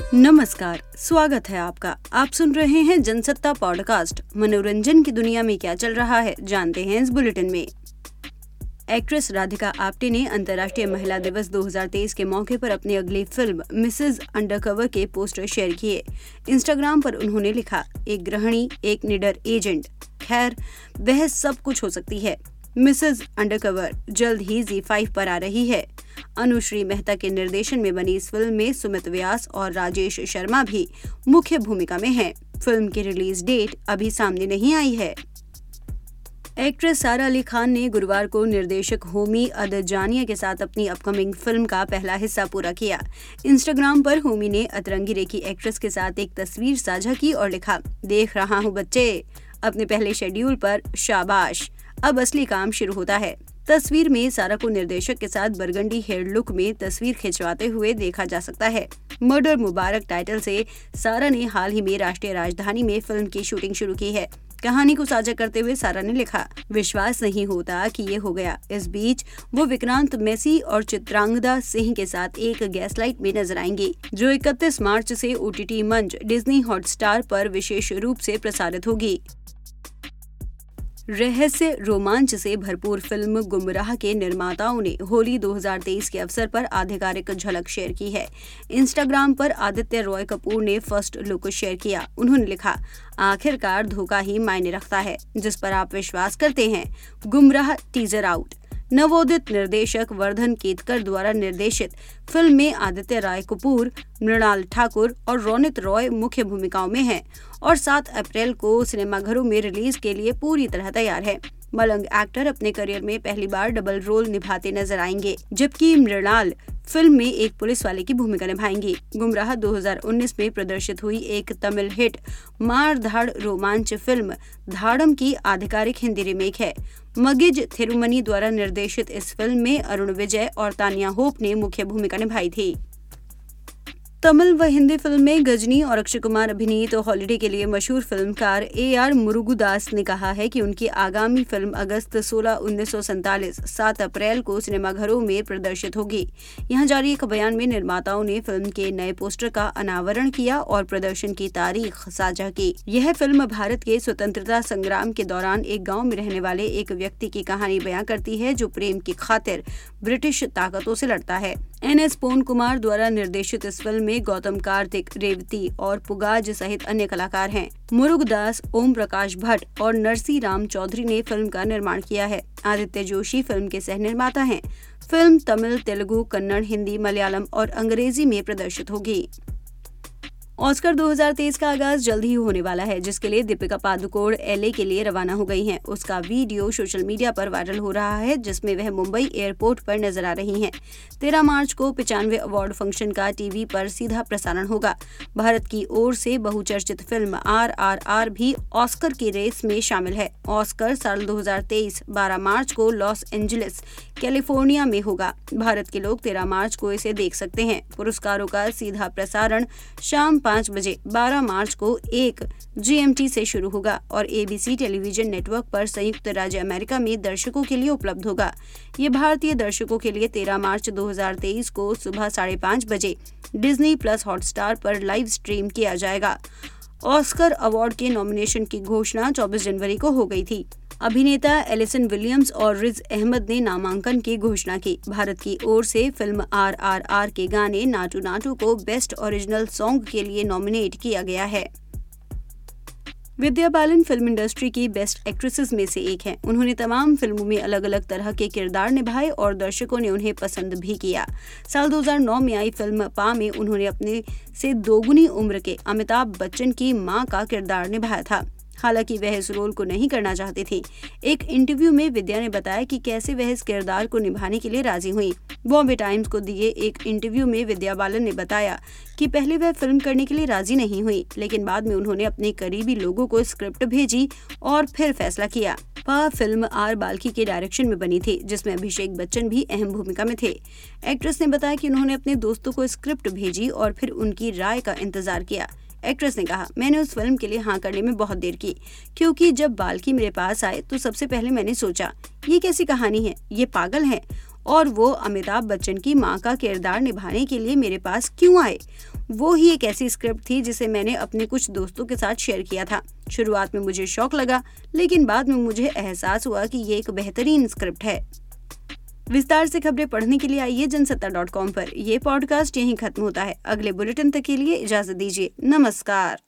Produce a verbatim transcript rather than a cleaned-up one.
नमस्कार, स्वागत है आपका। आप सुन रहे हैं जनसत्ता पॉडकास्ट। मनोरंजन की दुनिया में क्या चल रहा है, जानते हैं इस बुलेटिन में। एक्ट्रेस राधिका आप्टे ने अंतर्राष्ट्रीय महिला दिवस दो हज़ार तेईस के मौके पर अपनी अगली फिल्म मिसेज अंडरकवर के पोस्टर शेयर किए। इंस्टाग्राम पर उन्होंने लिखा, एक गृहिणी, एक निडर एजेंट, खैर वह सब कुछ हो सकती है। मिसेज अंडरकवर जल्द ही ज़ी फाइव पर आ रही है। अनुश्री मेहता के निर्देशन में बनी इस फिल्म में सुमित व्यास और राजेश शर्मा भी मुख्य भूमिका में हैं। फिल्म की रिलीज डेट अभी सामने नहीं आई है। एक्ट्रेस सारा अली खान ने गुरुवार को निर्देशक होमी अदजानिया के साथ अपनी अपकमिंग फिल्म का पहला हिस्सा पूरा किया। इंस्टाग्राम पर होमी ने अतरंगी रेखी एक्ट्रेस के साथ एक तस्वीर साझा की और लिखा, देख रहा हूँ बच्चे, अपने पहले शेड्यूल पर शाबाश, अब असली काम शुरू होता है। तस्वीर में सारा को निर्देशक के साथ बरगंडी हेयर लुक में तस्वीर खिंचवाते हुए देखा जा सकता है। मर्डर मुबारक टाइटल से सारा ने हाल ही में राष्ट्रीय राजधानी में फिल्म की शूटिंग शुरू की है। कहानी को साझा करते हुए सारा ने लिखा, विश्वास नहीं होता कि ये हो गया। इस बीच वो विक्रांत मैसी और चित्रांगदा सिंह के साथ एक गैसलाइट में नजर आएंगी, जो इकतीस मार्च से ओटीटी मंच डिज्नी हॉटस्टार पर विशेष रूप से प्रसारित होगी। रहस्य रोमांच से भरपूर फिल्म गुमराह के निर्माताओं ने होली दो हज़ार तेईस के अवसर पर आधिकारिक झलक शेयर की है। इंस्टाग्राम पर आदित्य रॉय कपूर ने फर्स्ट लुक शेयर किया। उन्होंने लिखा, आखिरकार धोखा ही मायने रखता है, जिस पर आप विश्वास करते हैं। गुमराह टीजर आउट। नवोदित निर्देशक वर्धन केतकर द्वारा निर्देशित फिल्म में आदित्य राय कपूर, मृणाल ठाकुर और रोनित रॉय मुख्य भूमिकाओं में हैं और सात अप्रैल को सिनेमाघरों में रिलीज के लिए पूरी तरह तैयार है। मलंग एक्टर अपने करियर में पहली बार डबल रोल निभाते नजर आएंगे, जबकि मृणाल फिल्म में एक पुलिस वाले की भूमिका निभाएंगी। गुमराह दो हज़ार उन्नीस में प्रदर्शित हुई एक तमिल हिट मार धाड़ रोमांच फिल्म धाड़म की आधिकारिक हिंदी रीमेक है। मगिज थिरुमनी द्वारा निर्देशित इस फिल्म में अरुण विजय और तानिया होप ने मुख्य भूमिका निभाई थी। तमिल व हिंदी फिल्म में गजनी और अक्षय कुमार अभिनीत हॉलिडे के लिए मशहूर फिल्मकार ए आर मुरुगदास ने कहा है कि उनकी आगामी फिल्म अगस्त सोलह उन्नीस सौ सैंतालीस सात अप्रैल को सिनेमाघरों में प्रदर्शित होगी। यहां जारी एक बयान में निर्माताओं ने फिल्म के नए पोस्टर का अनावरण किया और प्रदर्शन की तारीख साझा की। यह फिल्म भारत के स्वतंत्रता संग्राम के दौरान एक गाँव में रहने वाले एक व्यक्ति की कहानी बयां करती है, जो प्रेम की खातिर ब्रिटिश ताकतों से लड़ता है। एन एस पोन कुमार द्वारा निर्देशित इस फिल्म में गौतम कार्तिक, रेवती और पुगाज सहित अन्य कलाकार हैं। मुरुगदास, ओम प्रकाश भट्ट और नरसी राम चौधरी ने फिल्म का निर्माण किया है। आदित्य जोशी फिल्म के सह निर्माता हैं। फिल्म तमिल, तेलुगु, कन्नड़, हिंदी, मलयालम और अंग्रेजी में प्रदर्शित होगी। ऑस्कर दो हज़ार तेईस का आगाज जल्द ही होने वाला है, जिसके लिए दीपिका पादुकोण एलए के लिए रवाना हो गई हैं। उसका वीडियो सोशल मीडिया पर वायरल हो रहा है, जिसमें वह मुंबई एयरपोर्ट पर नजर आ रही हैं। तेरह मार्च को पचानवे अवार्ड फंक्शन का टीवी पर सीधा प्रसारण होगा। भारत की ओर से बहुचर्चित फिल्म आर आर आर भी ऑस्कर की रेस में शामिल है। ऑस्कर साल दो हज़ार तेईस बारह मार्च को लॉस एंजलिस, कैलिफोर्निया में होगा। भारत के लोग तेरह मार्च को इसे देख सकते हैं। पुरस्कारों का सीधा प्रसारण शाम पाँच बजे बारह मार्च को एक जीएमटी से शुरू होगा और एबीसी टेलीविजन नेटवर्क पर संयुक्त राज्य अमेरिका में दर्शकों के लिए उपलब्ध होगा। ये भारतीय दर्शकों के लिए तेरह मार्च दो हज़ार तेईस को सुबह साढ़े पाँच बजे डिज्नी प्लस हॉटस्टार पर लाइव स्ट्रीम किया जाएगा। ऑस्कर अवार्ड के नॉमिनेशन की घोषणा चौबीस जनवरी को हो गई थी। अभिनेता एलिसन विलियम्स और रिज अहमद ने नामांकन की घोषणा की। भारत की ओर से फिल्म आर आर आर के गाने नाटू नाटू को बेस्ट ओरिजिनल सॉन्ग के लिए नॉमिनेट किया गया है। विद्या बालन फिल्म इंडस्ट्री की बेस्ट एक्ट्रेसेस में से एक हैं। उन्होंने तमाम फिल्मों में अलग अलग तरह के किरदार निभाए और दर्शकों ने उन्हें पसंद भी किया। साल दो हज़ार नौ में आई फिल्म पा में उन्होंने अपने से दोगुनी उम्र के अमिताभ बच्चन की मां का किरदार निभाया था। हालांकि वह इस रोल को नहीं करना चाहती थी। एक इंटरव्यू में विद्या ने बताया कि कैसे वह इस किरदार को निभाने के लिए राजी हुई। बॉम्बे टाइम्स को दिए एक इंटरव्यू में विद्या बालन ने बताया कि पहले वह फिल्म करने के लिए राजी नहीं हुई, लेकिन बाद में उन्होंने अपने करीबी लोगों को स्क्रिप्ट भेजी और फिर फैसला किया। पा फिल्म आर बाल्की के डायरेक्शन में बनी थी, जिसमें अभिषेक बच्चन भी अहम भूमिका में थे। एक्ट्रेस ने बताया कि उन्होंने अपने दोस्तों को स्क्रिप्ट भेजी और फिर उनकी राय का इंतजार किया। एक्ट्रेस ने कहा, मैंने उस फिल्म के लिए हाँ करने में बहुत देर की, क्योंकि जब बाल्की मेरे पास आए तो सबसे पहले मैंने सोचा ये कैसी कहानी है, ये पागल है, और वो अमिताभ बच्चन की मां का किरदार निभाने के लिए मेरे पास क्यों आए। वो ही एक ऐसी स्क्रिप्ट थी जिसे मैंने अपने कुछ दोस्तों के साथ शेयर किया था। शुरुआत में मुझे शौक लगा, लेकिन बाद में मुझे एहसास हुआ कि ये एक बेहतरीन स्क्रिप्ट है। विस्तार से खबरें पढ़ने के लिए आइए जनसत्ता डॉट कॉम पर। यह पॉडकास्ट यहीं खत्म होता है। अगले बुलेटिन तक के लिए इजाजत दीजिए। नमस्कार।